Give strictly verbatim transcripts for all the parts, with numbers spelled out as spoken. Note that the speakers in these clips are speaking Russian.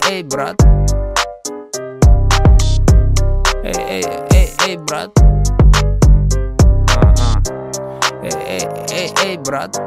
эй, брат. Эй, эй, эй, эй, брат. Эй, эй, эй, эй, брат.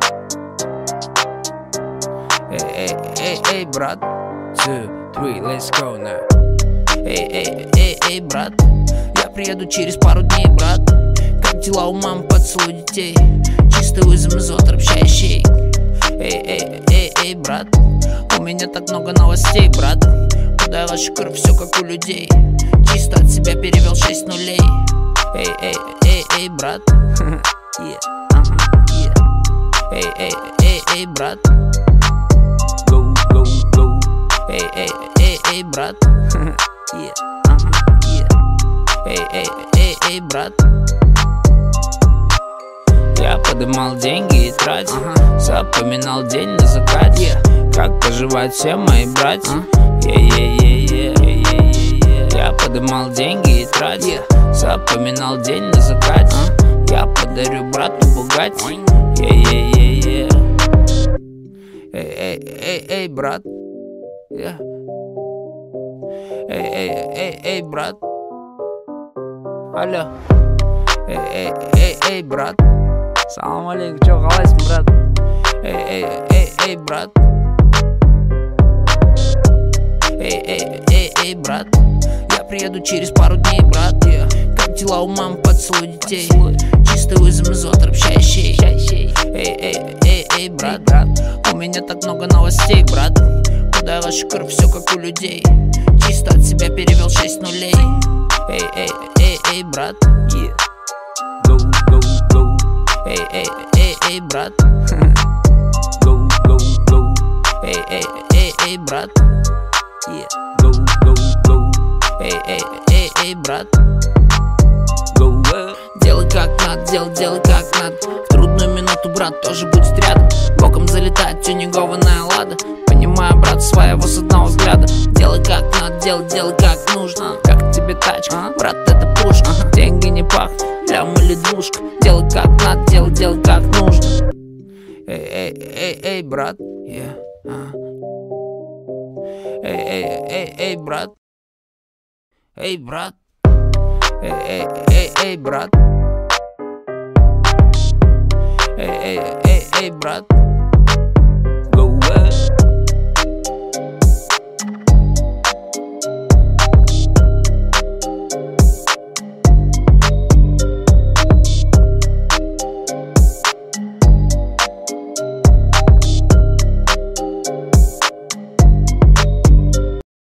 Эй, эй, эй, эй, брат. Two, three, let's go now. Эй, эй, эй, эй, брат. Я приеду через пару дней, брат. Как дела у мам, поцелуй детей. Чистый вызов из общающий. Эй, эй, эй, эй, брат. У меня так много новостей, брат. Куда я вашу кровь, все как у людей. Чисто от себя перевел шесть нулей. Эй, эй, эй, эй, брат. Эй, эй, эй, эй, брат. Go, go, go. Эй, эй, эй, эй, брат. Эй, эй, эй, эй, брат. Я подымал деньги и тратил, uh-huh. Запоминал день на закате, yeah. Как поживают все мои братья, uh-huh. yeah, yeah, yeah, yeah, yeah, yeah, yeah. Я подымал деньги и тратил, yeah. Запоминал день на закате, uh-huh. Я подарю брату Бугатти, yeah, yeah, yeah, yeah. Эй, эй, эй, эй, брат, yeah. Эй, эй, эй, эй, брат. Алло. Эй, эй, эй, эй, брат. Салам алейкум, чё, қалайсың, брат? Эй, эй, эй, эй, брат. Эй, эй, эй, эй, брат. Я приеду через пару дней, брат. Yeah. Как дела у мам, поцелуй детей. Чистый вызов из общающий. Эй, эй, эй, эй, брат, брат. У меня так много новостей, брат. Куда я вашу кровь, все как у людей. Чисто от себя перевел шесть нулей. Эй, эй, эй, эй, брат. Yeah. Go, go, go. Эй, эй, эй, эй, брат. Go, go, go. Эй, эй, эй, эй, брат. Yeah. Go, go, go. Эй, эй, эй, эй, брат. Go, go. Делай как надо, делай, делай как надо. В трудную минуту брат тоже будет рядом. Боком залетает тюнингованная лада. Понимаю, брат, своего с одного взгляда. Делай как надо, делай, делай как нужно. Как тебе тачка, брат, это пушка. Деньги не пахнут, лям или двушка. Делай как надо, делай, делай как нужно. Эй, эй, эй, эй, брат. Yeah. Uh. Эй, эй, эй, эй, брат. Эй, брат. Эй, эй, эй, эй, брат. Эй, эй, эй, эй, брат.